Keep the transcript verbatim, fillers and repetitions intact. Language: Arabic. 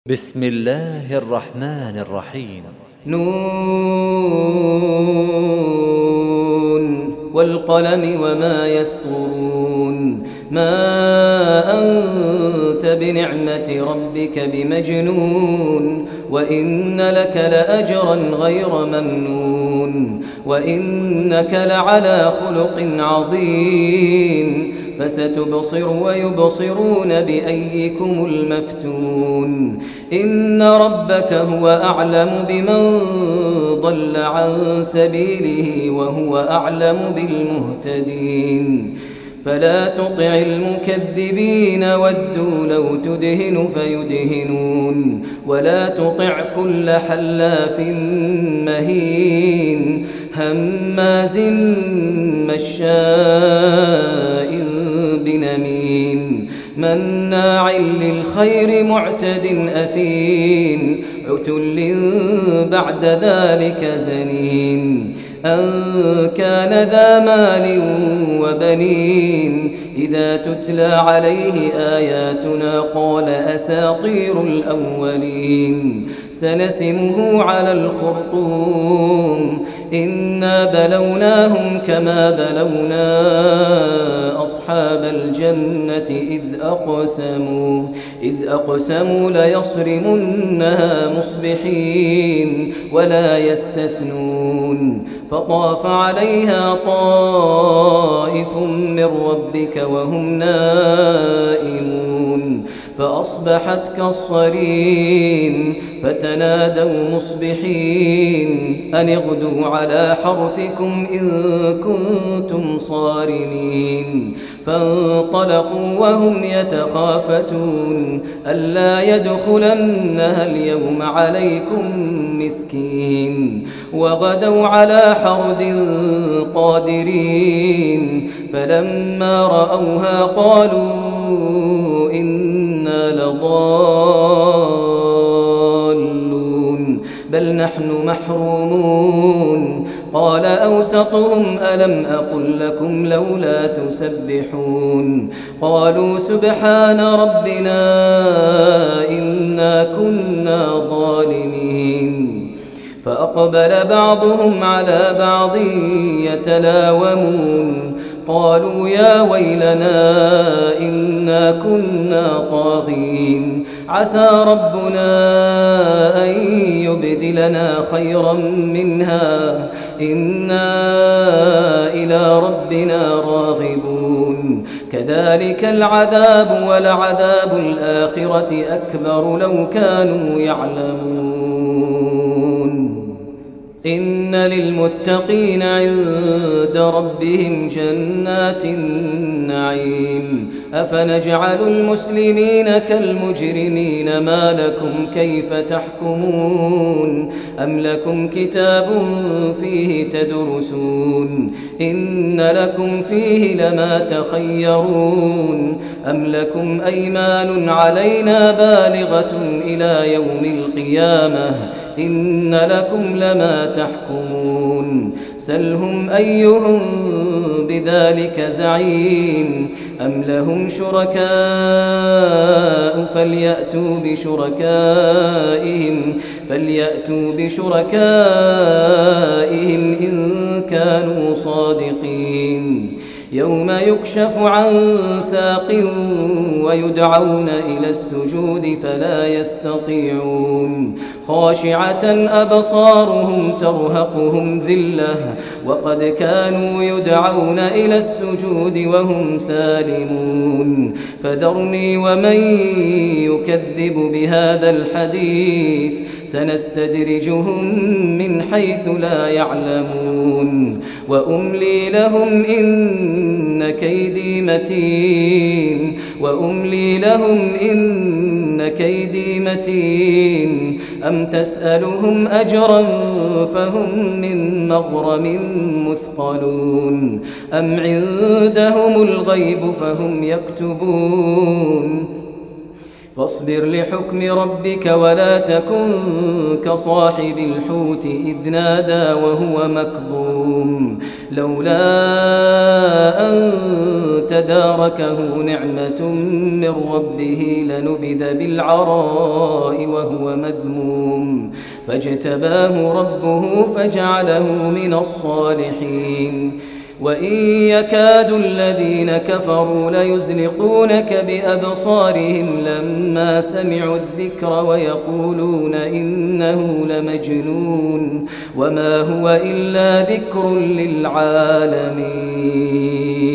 بسم الله الرحمن الرحيم. نون والقلم وما يسطرون. ما أنت بنعمة ربك بمجنون، وإن لك لأجرا غير ممنون، وإنك لعلى خلق عظيم. فستبصر ويبصرون بأيكم المفتون. إن ربك هو أعلم بمن ضل عن سبيله وهو أعلم بالمهتدين. فلا تطع المكذبين ودوا لو تدهن فيدهنون، ولا تطع كل حلاف مهين هماز مشاء بنميم مناع للخير معتد أثيم عتل بعد ذلك زنيم. أن كان ذا مال وبنين إذا تتلى عليه آياتنا قال أساطير الأولين. سنسمه على الخرطوم. إنا بلوناهم كما بلونا أصحاب الجنة إذ أقسموا إذ أقسموا ليصرمنها مصبحين ولا يستثنون. فطاف عليها طائف من ربك وهم نائمون فأصبحت كالصريم. فتنادوا مصبحين أن اغدوا على حرثكم إن كنتم صارمين. فانطلقوا وهم يتخافتون ألا يدخلنها اليوم عليكم مسكين. وغدوا على حرد قادرين. فلما رأوها قالوا إنا لضالون بل نحن محرومون. قال أوسطهم ألم أقل لكم لولا تسبحون. قالوا سبحان ربنا إنا كنا ظالمين. فأقبل بعضهم على بعض يتلاومون قالوا يا ويلنا إنا كنا طاغين عسى ربنا أن يبدلنا خيرا منها إنا إلى ربنا راغبون. كذلك العذاب ولعذاب الآخرة أكبر لو كانوا يعلمون. إن للمتقين عند ربهم جنات النعيم. أفنجعل المسلمين كالمجرمين ما لكم كيف تحكمون. أم لكم كتاب فيه تدرسون إن لكم فيه لما تخيرون. أم لكم أيمان علينا بالغة إلى يوم القيامة إن لكم لما تحكمون. سلهم أيهم بذلك زعيم. أم لهم شركاء فليأتوا بشركائهم فليأتوا بشركائهم إن كانوا صادقين. يوم يكشف عن ساق ويدعون إلى السجود فلا يستطيعون. خاشعة أبصارهم ترهقهم ذلة وقد كانوا يدعون إلى السجود وهم سالمون. فذرني ومن يكذب بهذا الحديث سنستدرجهم من حيث لا يعلمون. وأملي لهم إن كيدي متين وأملي لهم إن كيدي متين. أم تسألهم أجرا فهم من مغرم مثقلون. أم عندهم الغيب فهم يكتبون. فاصبر لحكم ربك ولا تكن كصاحب الحوت إذ نادى وهو مكظوم لولا أن تداركه نعمة من ربه لنبذ بالعراء وهو مذموم فاجتباه ربه فجعله من الصالحين وإن يكاد الذين كفروا ليزلقونك بأبصارهم لما سمعوا الذكر ويقولون إنه لمجنون وما هو إلا ذكر للعالمين.